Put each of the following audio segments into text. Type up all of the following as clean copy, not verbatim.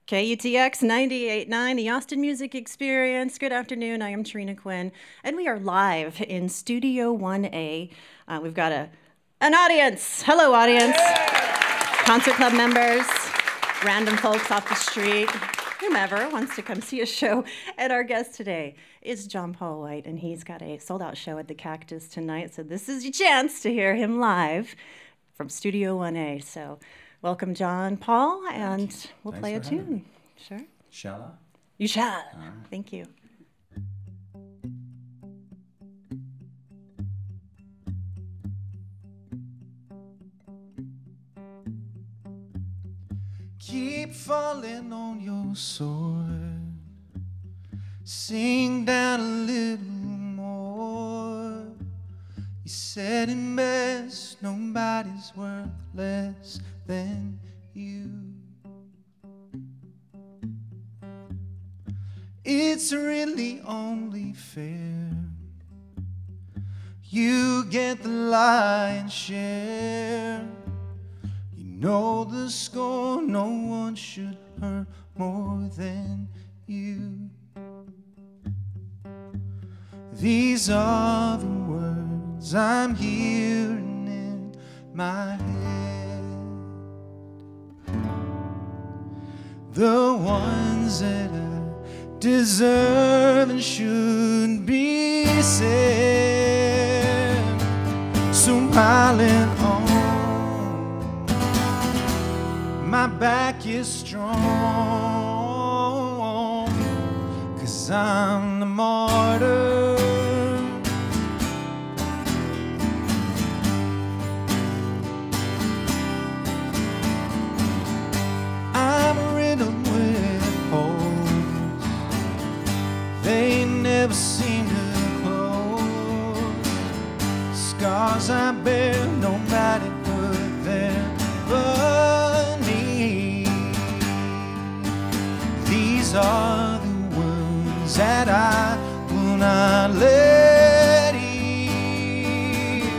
KUTX 98.9, the Austin Music Experience. Good afternoon. I am Trina Quinn, and we are live in Studio 1A. We've got an audience. Hello, audience. Concert club members, random folks off the street, whomever wants to come see a show. And our guest today is John Paul White, and he's got a sold-out show at the Cactus tonight. So this is your chance to hear him live from Studio 1A. So welcome, John Paul, and we'll play a tune. Sure. Shall I? You shall. Right. Thank you. Keep falling on your sword. Sing down a little more. You said it best, nobody's worth less than you. It's really only fair. You get the lion's share. You know the score, no one should hurt more than you. These are the words I'm hearing in my head, the ones that I deserve and should be said. So piling on, my back is strong, 'cause I'm the martyr. Never seem to close. Scars I bear, nobody put there but me. These are the wounds that I will not let heal,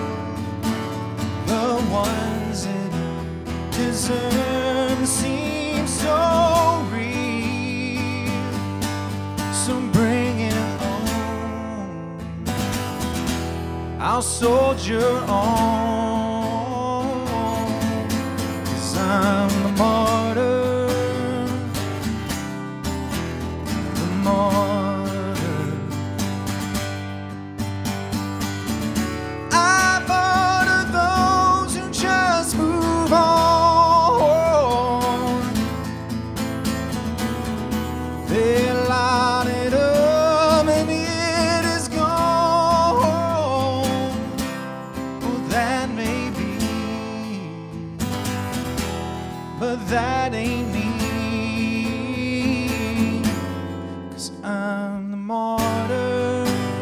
the ones that I deserve seem so real. So bring it, I'll soldier on, 'cause I'm the martyr, the martyr. I martyr those who just move on. They light it up and it is gone. That may be, but that ain't me, 'cause I'm the martyr.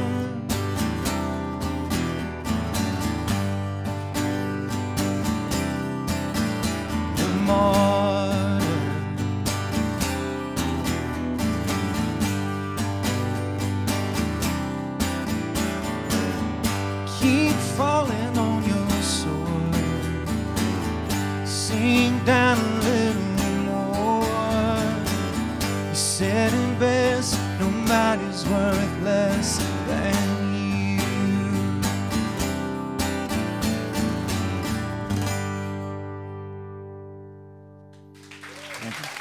The martyr. Keep falling on your sword. Sing down a little more. You said it best, nobody's worth less than you. Thank you.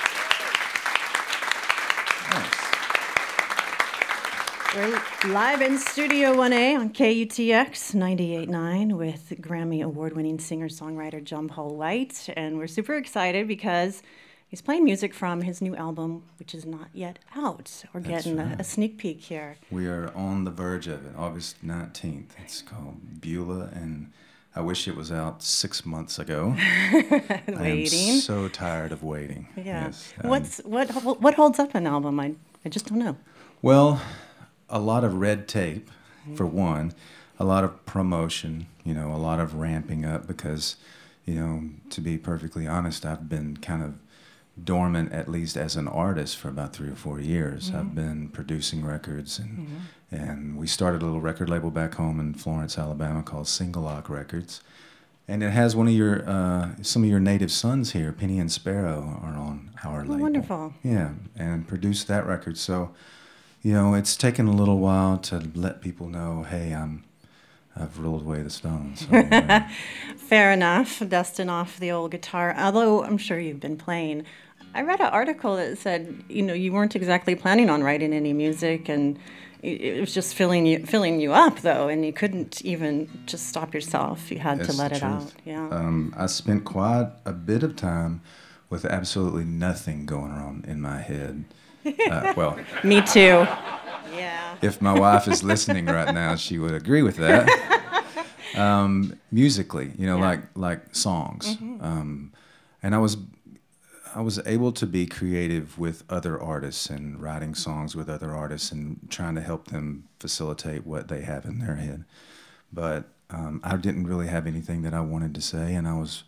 We're live in Studio 1A on KUTX 98.9 with Grammy award-winning singer-songwriter John Paul White. And we're super excited because he's playing music from his new album, which is not yet out. We're getting a sneak peek here. We are on the verge of it, August 19th. It's called Beulah, and I wish it was out 6 months ago. Waiting. I am so tired of waiting. Yeah. Yes. What holds up an album? I just don't know. Well, a lot of red tape, for one, a lot of promotion, a lot of ramping up because, to be perfectly honest, I've been kind of dormant, at least as an artist, for about 3 or 4 years. Mm-hmm. I've been producing records, and we started a little record label back home in Florence, Alabama called Single Lock Records. And it has one of your some of your native sons here, Penny and Sparrow, are on our label. Wonderful. Yeah, and produced that record. So, you know, it's taken a little while to let people know, hey, I've rolled away the stones. So, Fair enough. Dusting off the old guitar. Although I'm sure you've been playing. I read an article that said, you know, you weren't exactly planning on writing any music, and it was just filling you up, though, and you couldn't even just stop yourself. You had to let it out. Yeah. I spent quite a bit of time with absolutely nothing going on in my head. Well, Me too. Yeah. if my wife is listening right now, she would agree with that. Musically, you know, Yeah. like songs, and I was able to be creative with other artists and writing songs with other artists and trying to help them facilitate what they have in their head. But I didn't really have anything that I wanted to say, and I was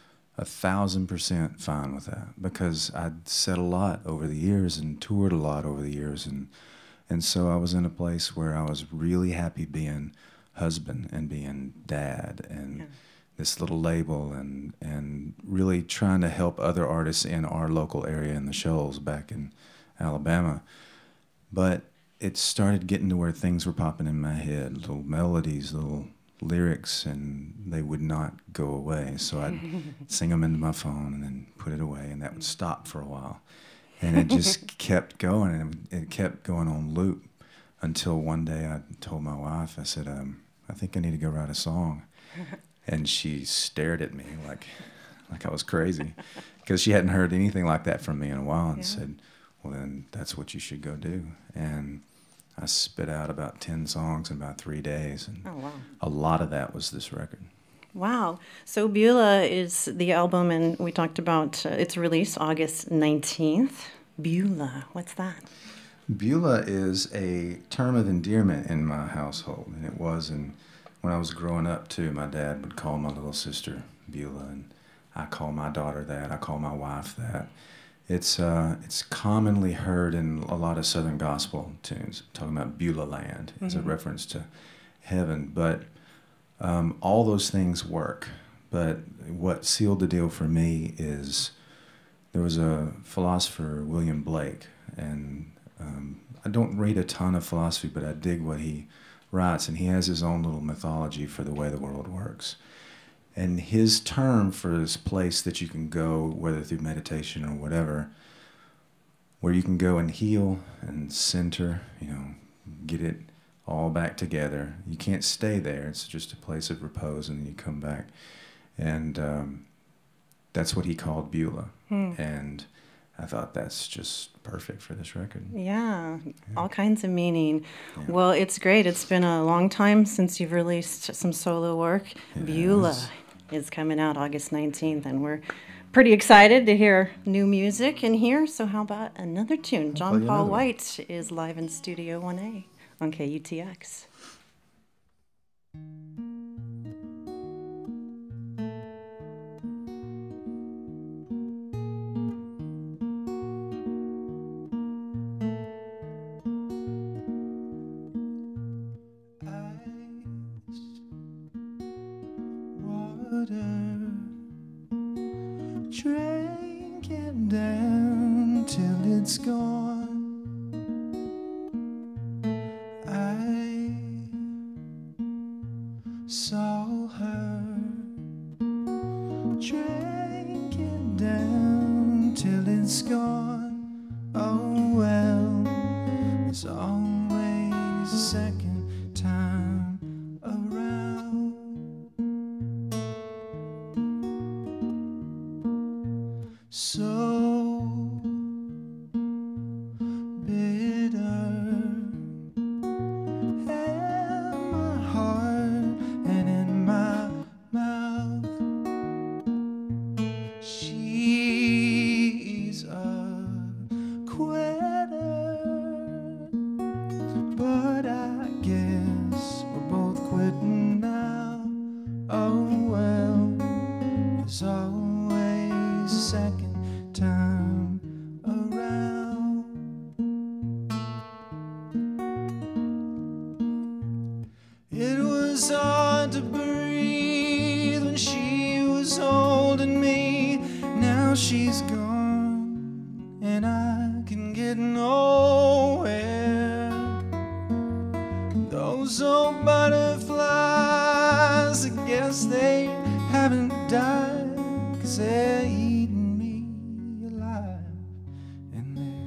1,000% fine with that because I'd said a lot over the years and toured a lot over the years, and so I was in a place where I was really happy being husband and being dad and this little label and really trying to help other artists in our local area in the Shoals back in Alabama. But it started getting to where things were popping in my head, little melodies, little lyrics, and they would not go away. So I'd sing them into my phone and then put it away, and that would stop for a while. And it just kept going, and it kept going on loop until one day I told my wife, I said, I think I need to go write a song. And she stared at me like I was crazy because she hadn't heard anything like that from me in a while, and said, well, then that's what you should go do. And I spit out about 10 songs in about 3 days, and a lot of that was this record. Wow. So Beulah is the album, and we talked about its release August 19th. Beulah, what's that? Beulah is a term of endearment in my household, and it was when I was growing up, too. My dad would call my little sister Beulah, and I call my daughter that. I call my wife that. It's commonly heard in a lot of Southern gospel tunes, talking about Beulah land as a reference to heaven. But all those things work. But what sealed the deal for me is there was a philosopher, William Blake, and I don't read a ton of philosophy, but I dig what he writes, and he has his own little mythology for the way the world works. And his term for this place that you can go, whether through meditation or whatever, where you can go and heal and center, you know, get it all back together. You can't stay there. It's just a place of repose, and then you come back. And that's what he called Beulah. And I thought that's just perfect for this record. Yeah, all kinds of meaning. Yeah. Well, it's great. It's been a long time since you've released some solo work. Beulah is coming out August 19th, and we're pretty excited to hear new music in here. So how about another tune? John Paul White is live in Studio 1A on KUTX. Drink it down till it's gone. I saw her. Drink it down till it's gone. Oh well, it's always a second time around. So bitter, in my heart and in my mouth. She's a quitter, but I getting nowhere. Those old butterflies, I guess they haven't died, 'cause they're eating me alive in there.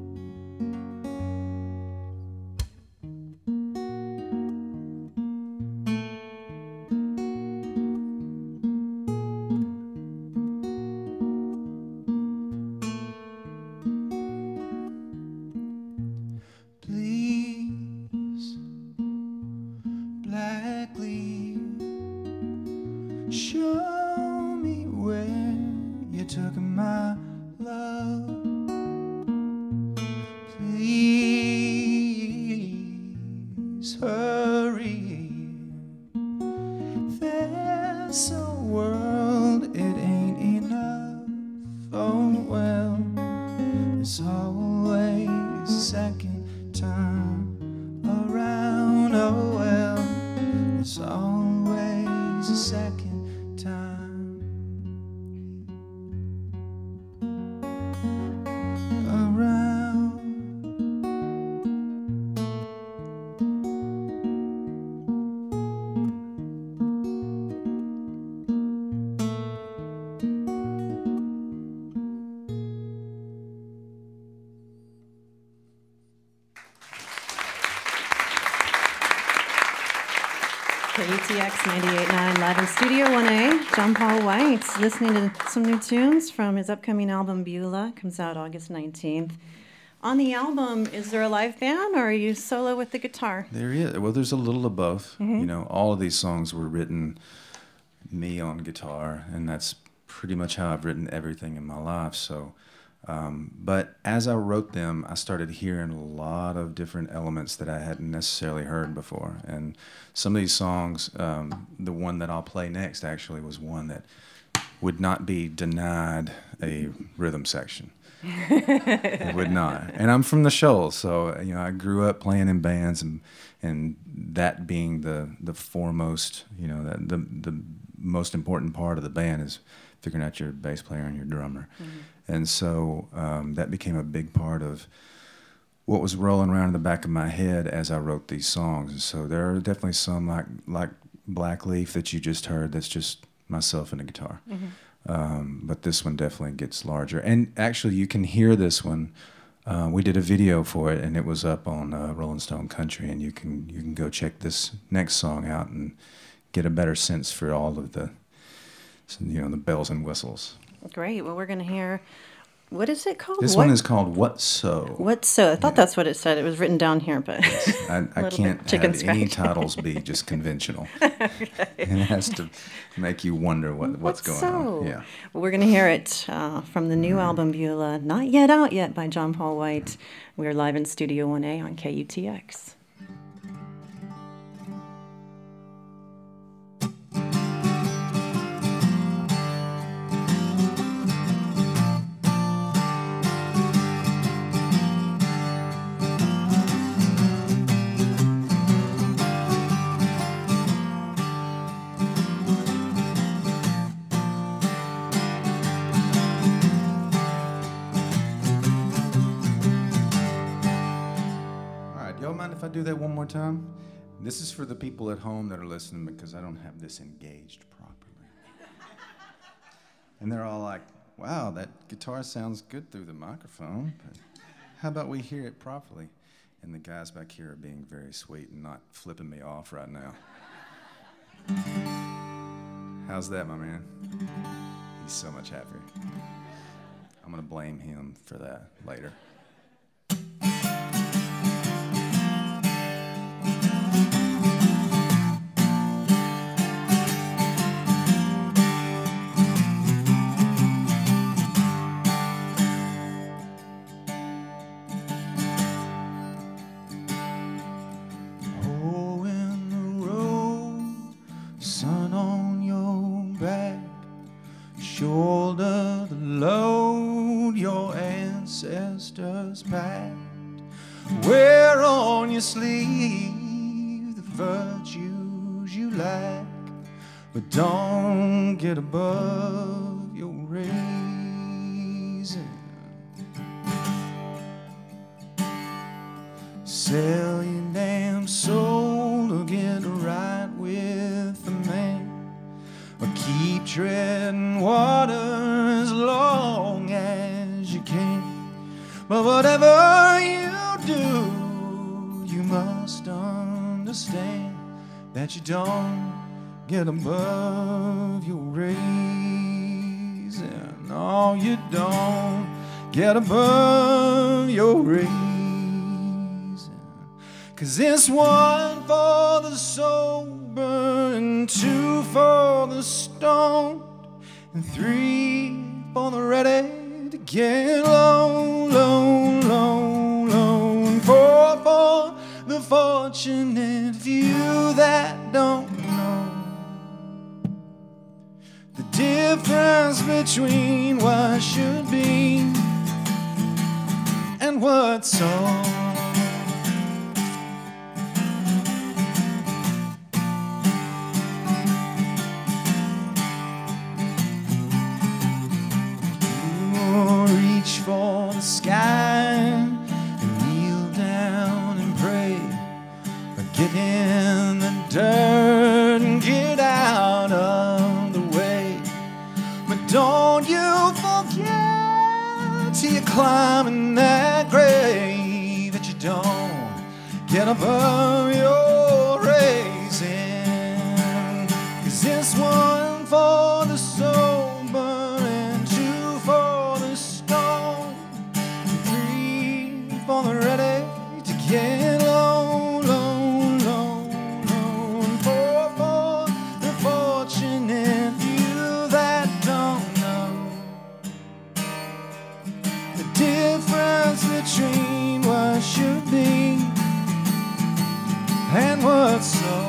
Please, black leaf, show me where you took my love. Please hurry. There's a world, it ain't enough. Oh well, there's always a second time around. Oh well, there's always a second time around. KUTX 98.9 live in Studio 1A. John Paul White listening to some new tunes from his upcoming album Beulah. Comes out August 19th. On the album, is there a live band or are you solo with the guitar? There is. Well, there's a little of both. You know, all of these songs were written me on guitar, and that's pretty much how I've written everything in my life. So, but as I wrote them, I started hearing a lot of different elements that I hadn't necessarily heard before. And some of these songs, the one that I'll play next actually was one that would not be denied a rhythm section. It would not. And I'm from the Shoals, so you know I grew up playing in bands, and that being the foremost, you know, the most important part of the band is figuring out your bass player and your drummer. And so that became a big part of what was rolling around in the back of my head as I wrote these songs. And so there are definitely some like Black Leaf that you just heard that's just myself and a guitar. But this one definitely gets larger. And actually, you can hear this one. We did a video for it, and it was up on Rolling Stone Country, and you can go check this next song out and get a better sense for all of the, you know, the bells and whistles. Great. Well, we're going to hear, what is it called? This one is called What So? What So? I thought that's what it said. It was written down here, but I can't have any titles be just conventional. Okay. It has to make you wonder what's going on. Yeah. Well, we're going to hear it from the new album Beulah, not yet out yet, by John Paul White. We're live in Studio 1A on KUTX. If I do that one more time, this is for the people at home that are listening because I don't have this engaged properly. And they're all like, wow, that guitar sounds good through the microphone, but how about we hear it properly? And the guys back here are being very sweet and not flipping me off right now. How's that, my man? He's so much happier. I'm gonna blame him for that later. Shoulder the load your ancestors packed. Wear on your sleeve the virtues you lack, but don't get above your raising. Sell your damn soul or get right with the man, or keep treading water as long as you can. But whatever you do, you must understand that you don't get above your raising. No, you don't get above your raising. 'Cause it's one for the sober, and two for the stoned, and three for the ready to get low, low, low, low, and four for the fortunate few that don't know the difference between what should be and what's so. For the sky and kneel down and pray, or get in the dirt and get out of the way. But don't you forget till you're climbing that grave that you don't get above your raising. 'Cause it's one for the sober and two for the for the ready to get low, low, low, low, and four for the fortunate few that don't know the difference between what should be and what's so.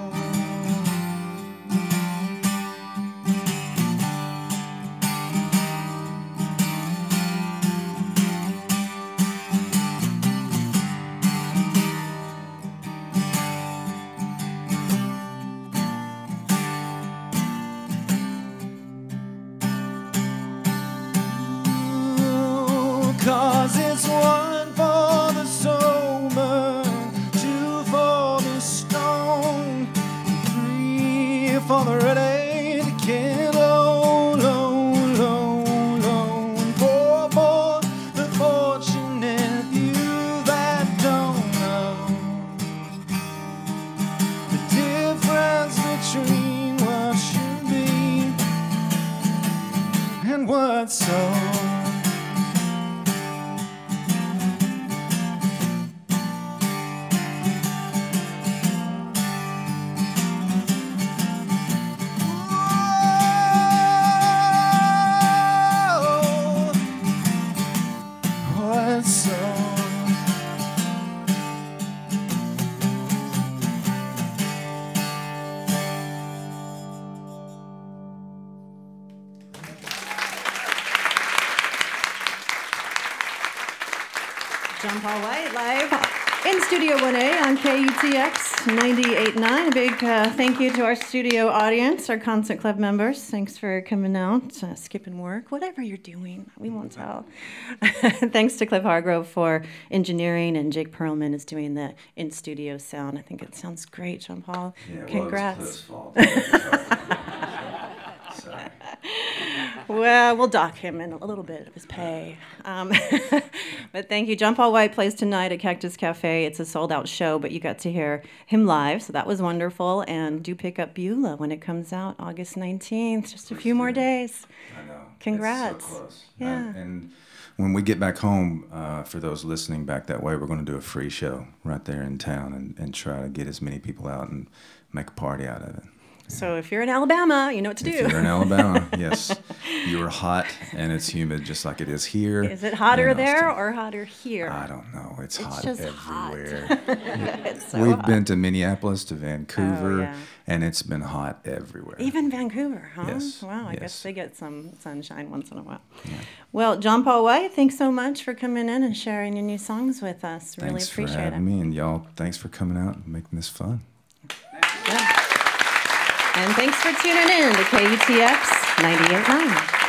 Cause it's one for the sober, two for the stoned, three for the ready to get low, low, low, low, and four for the fortunate few that don't know the difference between what should be and what's so. John Paul White live in Studio 1A on KUTX 98.9. A big thank you to our studio audience, our Concert Club members. Thanks for coming out, skipping work, whatever you're doing. We won't tell. Thanks to Cliff Hargrove for engineering, and Jake Perlman is doing the in-studio sound. I think it sounds great, John Paul. Yeah, congrats. Well, it's Cliff's fault. Sorry. Well, we'll dock him in a little bit of his pay. But thank you. John Paul White plays tonight at Cactus Cafe. It's a sold-out show, but you got to hear him live, so that was wonderful. And do pick up Beulah when it comes out August 19th. Just a few more days. I know. Congrats. It's so close. Yeah. And when we get back home, for those listening back that way, we're going to do a free show right there in town and try to get as many people out and make a party out of it. So if you're in Alabama, you know what to do. If you're in Alabama, yes. You're hot and it's humid just like it is here. Is it hotter there or hotter here? I don't know. It's hot just everywhere. Hot. It's so We've hot. been to Minneapolis, to Vancouver, yeah. and it's been hot everywhere. Even Vancouver, huh? Yes. Wow, I Yes. guess they get some sunshine once in a while. Yeah. Well, John Paul White, thanks so much for coming in and sharing your new songs with us. Really Thanks appreciate for having me, and y'all, thanks for coming out and making this fun. Yeah. And thanks for tuning in to KUTX 98.9.